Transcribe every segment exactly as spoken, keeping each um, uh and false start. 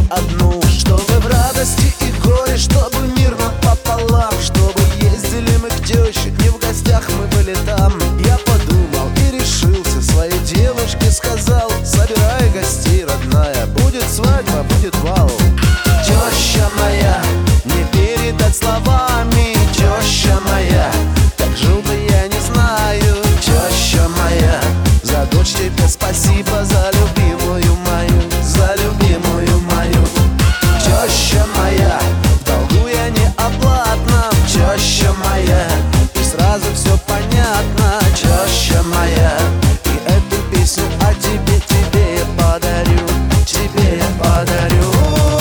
одну. Чтобы в радости и горе, чтобы мирно пополам, чтобы ездили мы к тёще, не в гостях мы были там. Я подумал и решился, своей девушке сказал: собирай гостей, родная, будет свадьба, будет вал. Теща моя, не передать словами, теща моя, как жил бы я не знаю. Теща моя, за дочь тебе спасибо, за любимую мою, за любимую мою. Теща моя, в долгу я не оплатна. Теща моя, и сразу все понятно. Теща моя, и эту песню о тебе, тебе я подарю, тебе я подарю.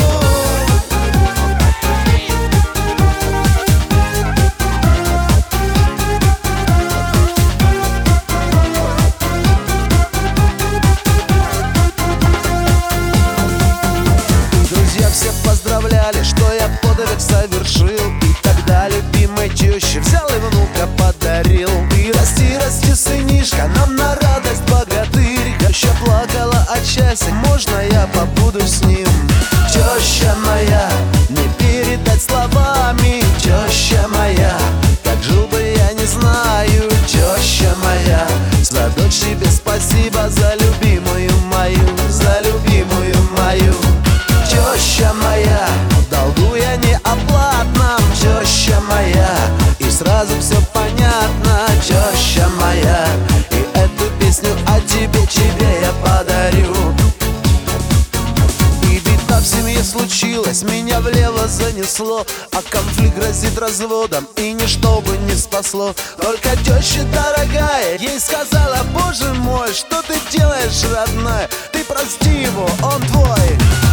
Все поздравляли, что я подвиг совершил. И тогда любимой теще взял и внука подарил. И расти, расти, сынишка, нам на радость богатырь. Теща плакала от счастья, можно я побуду с ним? Теща моя, не передать словами. Теща моя, как жил бы я не знаю. Теща моя, за дочь тебе спасибо, за любимую мою, за любимую мою. Теща моя, в долгу я не оплатна. Теща моя, и сразу все понятно. Теща моя, и эту песню о тебе, тебе я подарю. И беда в семье случилась, меня влево занесло, а конфликт грозит разводом, и ничто бы не спасло. Только теща дорогая ей сказала: боже мой, что ты делаешь, родная? Ты прости его, он твой.